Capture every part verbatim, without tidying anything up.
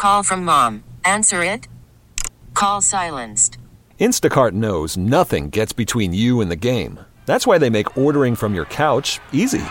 Call from mom. Answer it. Call silenced. Instacart knows nothing gets between you and the game. That's why they make ordering from your couch easy.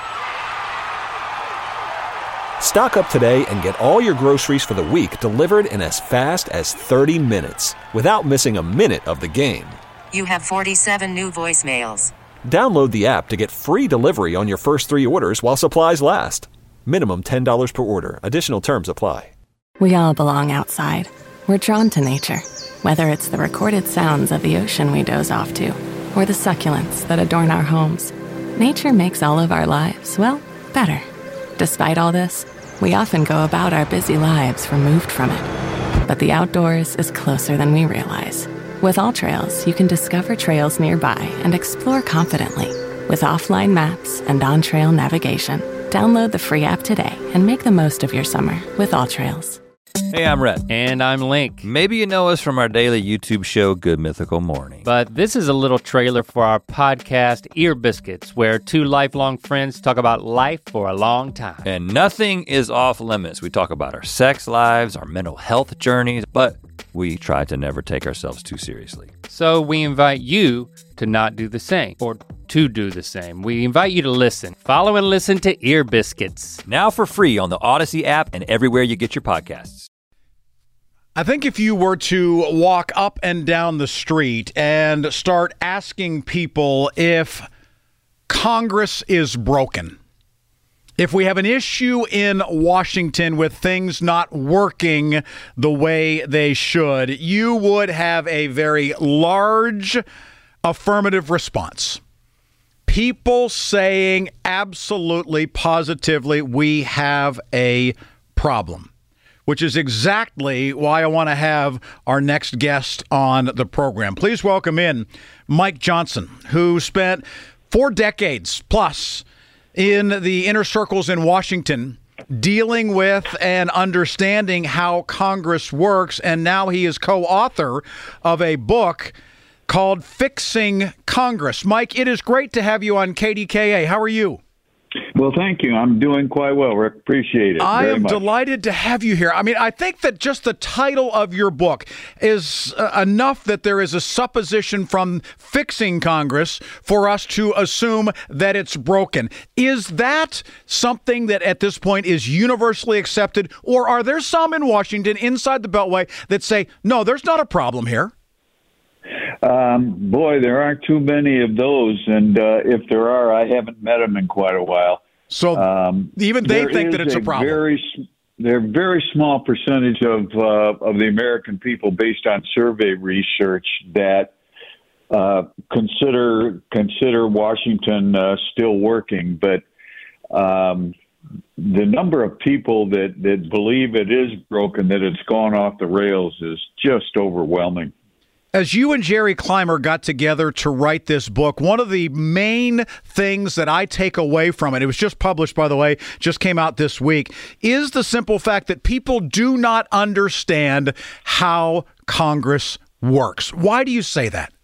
Stock up today and get all your groceries for the week delivered in as fast as thirty minutes without missing a minute of the game. You have forty-seven new voicemails. Download the app to get free delivery on your first three orders while supplies last. Minimum ten dollars per order. Additional terms apply. We all belong outside. We're drawn to nature, whether it's the recorded sounds of the ocean we doze off to, or the succulents that adorn our homes. Nature makes all of our lives, well, better. Despite all this, we often go about our busy lives removed from it. But the outdoors is closer than we realize. With AllTrails, you can discover trails nearby and explore confidently. With offline maps and on-trail navigation, download the free app today and make the most of your summer with AllTrails. Hey, I'm Rhett. And I'm Link. Maybe you know us from our daily YouTube show, Good Mythical Morning. But this is a little trailer for our podcast, Ear Biscuits, where two lifelong friends talk about life for a long time. And nothing is off limits. We talk about our sex lives, our mental health journeys, but we try to never take ourselves too seriously. So we invite you to not do the same, or to do the same. We invite you to listen. Follow and listen to Ear Biscuits. Now for free on the Odyssey app and everywhere you get your podcasts. I think if you were to walk up and down the street and start asking people if Congress is broken, if we have an issue in Washington with things not working the way they should, you would have a very large affirmative response. People saying absolutely, positively, we have a problem. Which is exactly why I want to have our next guest on the program. Please welcome in Mike Johnson, who spent four decades plus in the inner circles in Washington dealing with and understanding how Congress works, and now he is co-author of a book called Fixing Congress. Mike, it is great to have you on K D K A. How are you? Well, thank you. I'm doing quite well, Rick. Appreciate it. I very am much. delighted to have you here. I mean, I think that just the title of your book is uh, enough that there is a supposition from Fixing Congress for us to assume that it's broken. Is that something that at this point is universally accepted, or are there some in Washington inside the Beltway that say, no, there's not a problem here? Um, boy, there aren't too many of those, and uh, if there are, I haven't met them in quite a while. So um, even they think that it's a, a problem. Very, they're a very small percentage of uh, of the American people, based on survey research, that uh, consider consider Washington uh, still working. But um, the number of people that, that believe it is broken, that it's gone off the rails, is just overwhelming. As you and Jerry Clymer got together to write this book, one of the main things that I take away from it, it was just published, by the way, just came out this week, is the simple fact that people do not understand how Congress works. Why do you say that?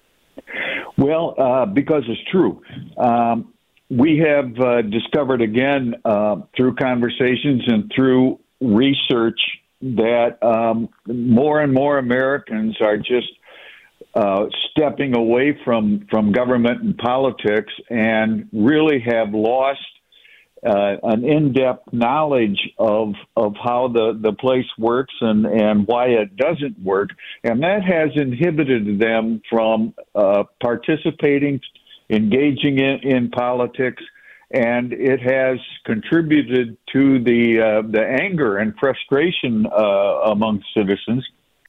Well, uh, because it's true. Um, we have uh, discovered again uh, through conversations and through research that um, more and more Americans are just Uh, stepping away from, from government and politics, and really have lost uh, an in-depth knowledge of of how the, the place works and, and why it doesn't work. And that has inhibited them from uh, participating, engaging in, in politics, and it has contributed to the uh, the anger and frustration uh, among citizens.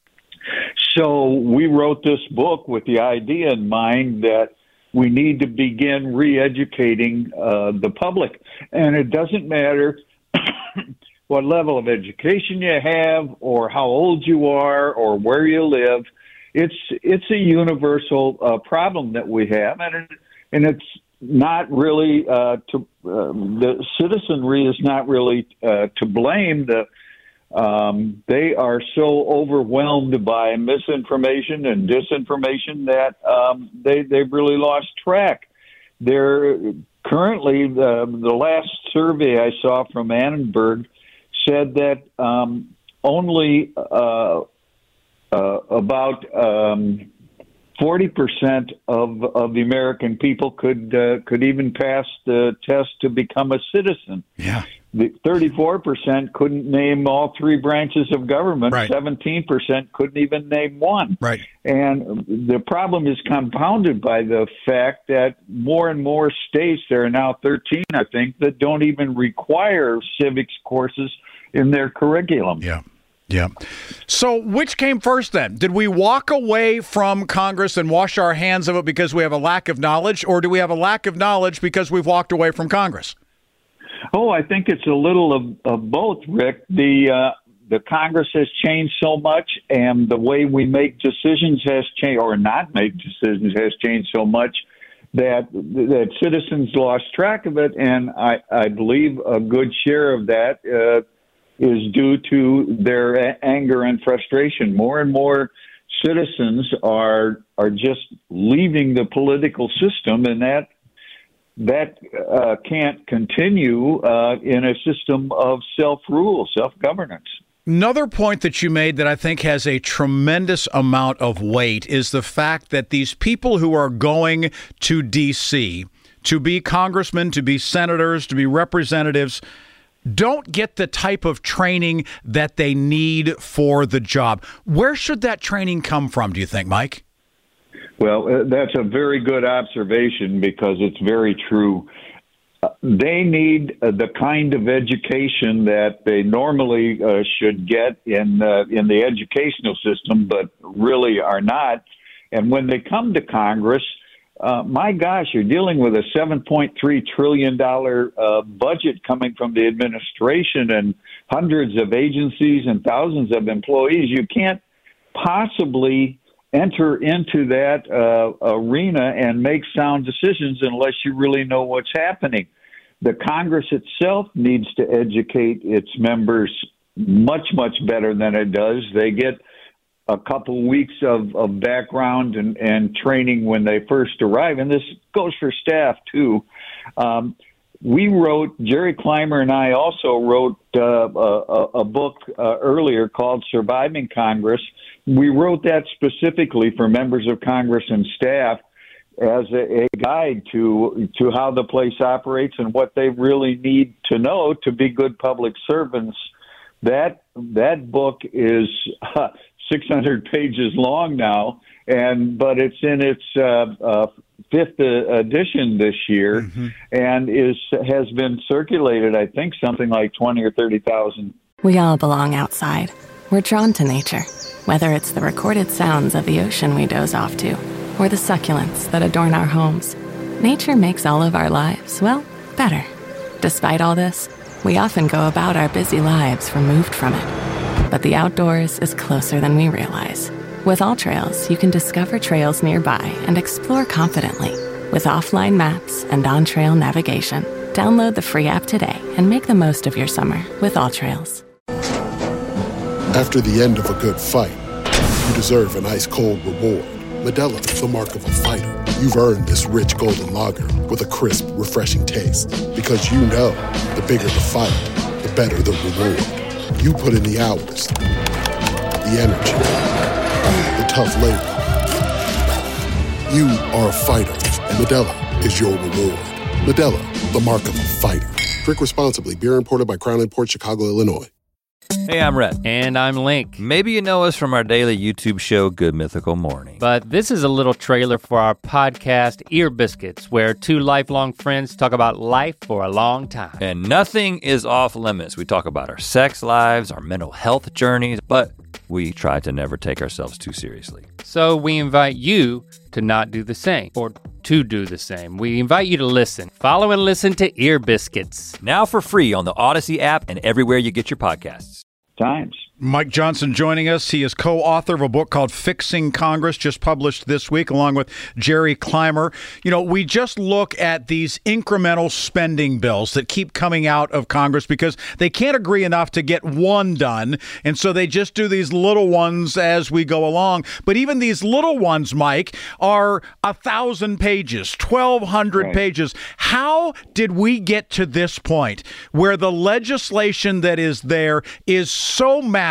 So we wrote this book with the idea in mind that we need to begin re-educating uh, the public. And it doesn't matter what level of education you have or how old you are or where you live. It's it's a universal uh, problem that we have, and it, and it's not really uh, to uh, the citizenry is not really uh, to blame. The Um, they are so overwhelmed by misinformation and disinformation that um, they, they've really lost track. They're currently, the, the last survey I saw from Annenberg said that um, only uh, uh, about um, forty percent of of the American people could uh, could even pass the test to become a citizen. Yeah. The thirty-four percent couldn't name all three branches of government. Right. seventeen percent couldn't even name one. Right. And the problem is compounded by the fact that more and more states, there are now thirteen, I think, that don't even require civics courses in their curriculum. Yeah. Yeah. So which came first then? Did we walk away from Congress and wash our hands of it because we have a lack of knowledge, or do we have a lack of knowledge because we've walked away from Congress? Oh, I think it's a little of, of both, Rick. The uh, the Congress has changed so much, and the way we make decisions has changed, or not make decisions has changed so much that that citizens lost track of it. And I, I believe a good share of that uh, is due to their a- anger and frustration. More and more citizens are are just leaving the political system, and that that uh, can't continue uh, in a system of self-rule, self-governance. Another point that you made that I think has a tremendous amount of weight is the fact that these people who are going to D C to be congressmen, to be senators, to be representatives, don't get the type of training that they need for the job. Where should that training come from, do you think, Mike? Well, uh, that's a very good observation because it's very true. Uh, they need uh, the kind of education that they normally uh, should get in uh, in the educational system, but really are not. And when they come to Congress, uh, my gosh, you're dealing with a seven point three trillion dollars uh, budget coming from the administration and hundreds of agencies and thousands of employees. You can't possibly enter into that uh, arena and make sound decisions unless you really know what's happening. The Congress itself needs to educate its members much, much better than it does. They get a couple weeks of, of background and, and training when they first arrive, and this goes for staff too. Um, we wrote, Jerry Clymer and I also wrote uh, a, a book uh, earlier called Surviving Congress. We wrote that specifically for members of Congress and staff as a, a guide to to how the place operates and what they really need to know to be good public servants. That that book is uh, six hundred pages long now, and but it's in its uh, uh, fifth edition this year, mm-hmm. and is has been circulated, I think, something like twenty or thirty thousand. We all belong outside. We're drawn to nature, whether it's the recorded sounds of the ocean we doze off to, or the succulents that adorn our homes. Nature makes all of our lives, well, better. Despite all this, we often go about our busy lives removed from it. But the outdoors is closer than we realize. With AllTrails, you can discover trails nearby and explore confidently. With offline maps and on-trail navigation, download the free app today and make the most of your summer with AllTrails. After the end of a good fight, you deserve an ice-cold reward. Modelo, the mark of a fighter. You've earned this rich golden lager with a crisp, refreshing taste. Because you know, the bigger the fight, the better the reward. You put in the hours, the energy, the tough labor. You are a fighter, and Modelo is your reward. Modelo, the mark of a fighter. Drink responsibly. Beer imported by Crown Imports, Chicago, Illinois. Hey, I'm Rhett. And I'm Link. Maybe you know us from our daily YouTube show, Good Mythical Morning. But this is a little trailer for our podcast, Ear Biscuits, where two lifelong friends talk about life for a long time. And nothing is off limits. We talk about our sex lives, our mental health journeys, but we try to never take ourselves too seriously. So we invite you to not do the same, or to do the same. We invite you to listen. Follow and listen to Ear Biscuits. Now for free on the Odyssey app and everywhere you get your podcasts. Times. Mike Johnson joining us. He is co-author of a book called Fixing Congress, just published this week, along with Jerry Clymer. You know, we just look at these incremental spending bills that keep coming out of Congress because they can't agree enough to get one done, and so they just do these little ones as we go along. But even these little ones, Mike, are a thousand pages, twelve hundred right. pages. How did we get to this point where the legislation that is there is so massive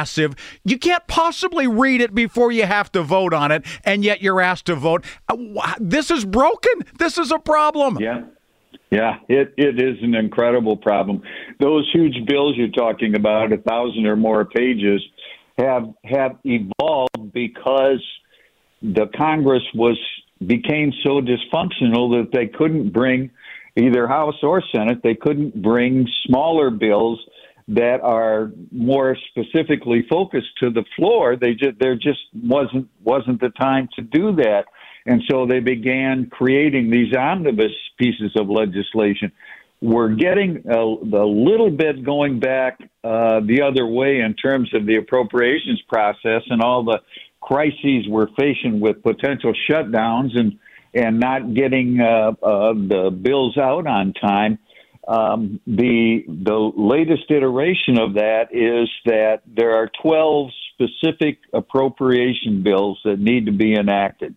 massive. You can't possibly read it before you have to vote on it, and yet you're asked to vote. This is broken. This is a problem. Yeah. Yeah, it, it is an incredible problem. Those huge bills you're talking about, a thousand or more pages, have have evolved because the Congress was became so dysfunctional that they couldn't bring, either House or Senate, they couldn't bring smaller bills that are more specifically focused to the floor. They just there just wasn't wasn't the time to do that. And so they began creating these omnibus pieces of legislation. We're getting a, a little bit going back uh, the other way in terms of the appropriations process and all the crises we're facing with potential shutdowns and, and not getting uh, uh, the bills out on time. Um, the the latest iteration of that is that there are twelve specific appropriation bills that need to be enacted.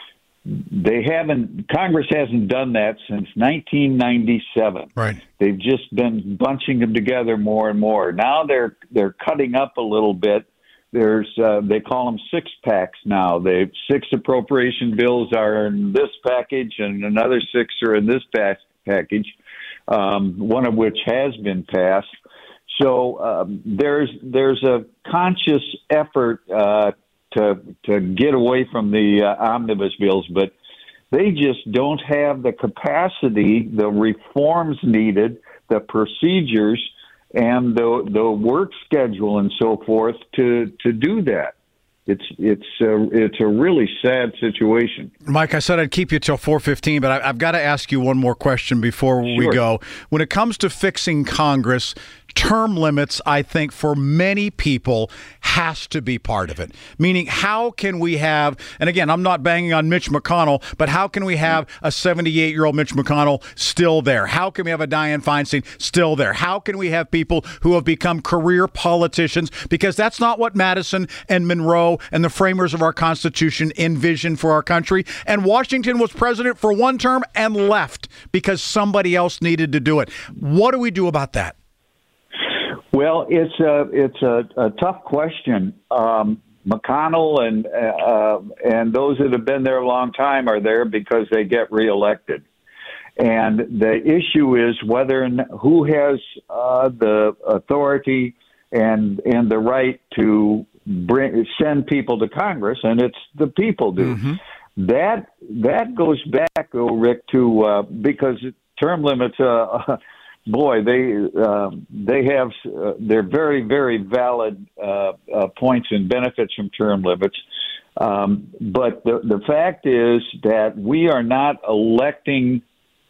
They haven't, Congress hasn't done that since nineteen ninety-seven. Right. They've just been bunching them together more and more. Now they're they're cutting up a little bit. There's uh, they call them six packs now. They six appropriation bills are in this package, and another six are in this pack, package. Um, one of which has been passed. So um, there's there's a conscious effort uh, to to get away from the uh, omnibus bills, but they just don't have the capacity, the reforms needed, the procedures, and the the work schedule and so forth to to do that. It's it's a, it's a really sad situation. Mike, I said I'd keep you till four fifteen, but I, I've got to ask you one more question before Sure. we go. When it comes to fixing Congress, term limits, I think, for many people has to be part of it. Meaning, how can we have, and again, I'm not banging on Mitch McConnell, but how can we have a seventy-eight-year-old Mitch McConnell still there? How can we have a Dianne Feinstein still there? How can we have people who have become career politicians? Because that's not what Madison and Monroe and the framers of our Constitution envisioned for our country. And Washington was president for one term and left because somebody else needed to do it. What do we do about that? Well, it's a it's a, a tough question. Um, McConnell and uh, and those that have been there a long time are there because they get reelected, and the issue is whether and who has uh, the authority and and the right to bring send people to Congress, and it's the people do. Mm-hmm. That that goes back, oh, Rick, to uh, because term limits. Uh, Boy, they uh, they have uh, they're very very valid uh, uh, points and benefits from term limits, um, but the the fact is that we are not electing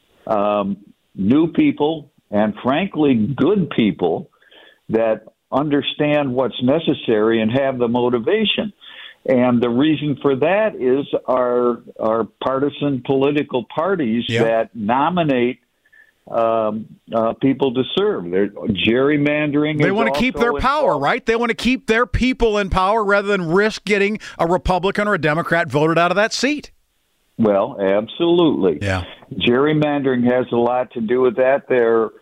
um, new people and frankly good people that understand what's necessary and have the motivation. And the reason for that is our our partisan political parties yep. that nominate Um, uh, people to serve. They're gerrymandering. They want to keep their power, involved. right? They want to keep their people in power rather than risk getting a Republican or a Democrat voted out of that seat. Well, absolutely. Yeah. Gerrymandering has a lot to do with that. There are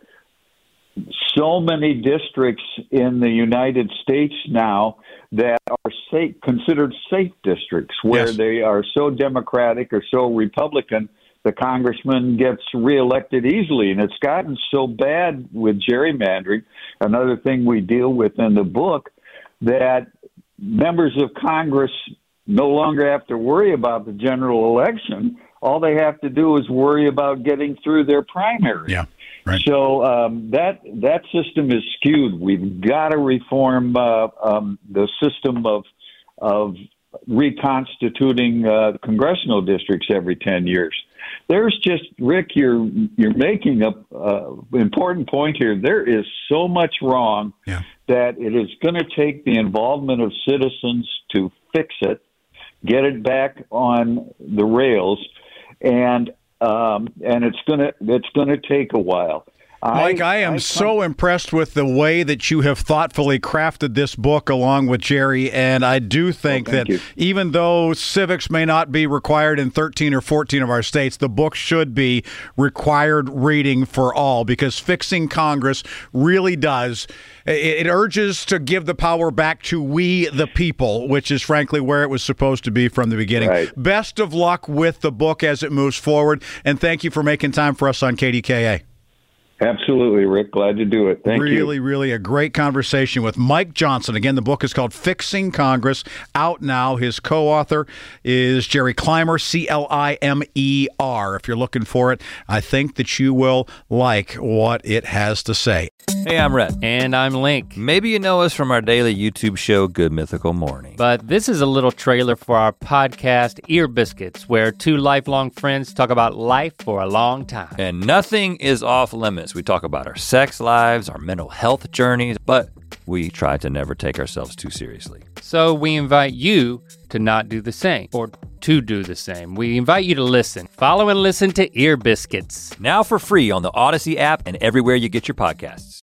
so many districts in the United States now that are safe, considered safe districts where Yes. they are so Democratic or so Republican the congressman gets reelected easily. And it's gotten so bad with gerrymandering, another thing we deal with in the book, that members of Congress no longer have to worry about the general election. All they have to do is worry about getting through their primary. Yeah, right. So um, that that system is skewed. We've got to reform uh, um, the system of of reconstituting uh, congressional districts every ten years. There's just, Rick, you're you're making a uh, important point here. There is so much wrong yeah. that it is going to take the involvement of citizens to fix it, get it back on the rails, and um, and it's gonna it's gonna take a while. Mike, I, I am I so impressed with the way that you have thoughtfully crafted this book along with Jerry, and I do think well, that you. even though civics may not be required in thirteen or fourteen of our states, the book should be required reading for all, because Fixing Congress really does. It, it urges to give the power back to we the people, which is frankly where it was supposed to be from the beginning. Right. Best of luck with the book as it moves forward, and thank you for making time for us on K D K A. Absolutely, Rick. Glad to do it. Thank really, you. Really, really a great conversation with Mike Johnson. Again, the book is called Fixing Congress, out now. His co-author is Jerry Clymer, C L I M E R. If you're looking for it, I think that you will like what it has to say. Hey, I'm Rhett. And I'm Link. Maybe you know us from our daily YouTube show, Good Mythical Morning. But this is a little trailer for our podcast, Ear Biscuits, where two lifelong friends talk about life for a long time. And nothing is off limits. We talk about our sex lives, our mental health journeys, but we try to never take ourselves too seriously. So we invite you to not do the same, or to do the same. We invite you to listen. Follow and listen to Ear Biscuits. Now for free on the Odyssey app and everywhere you get your podcasts.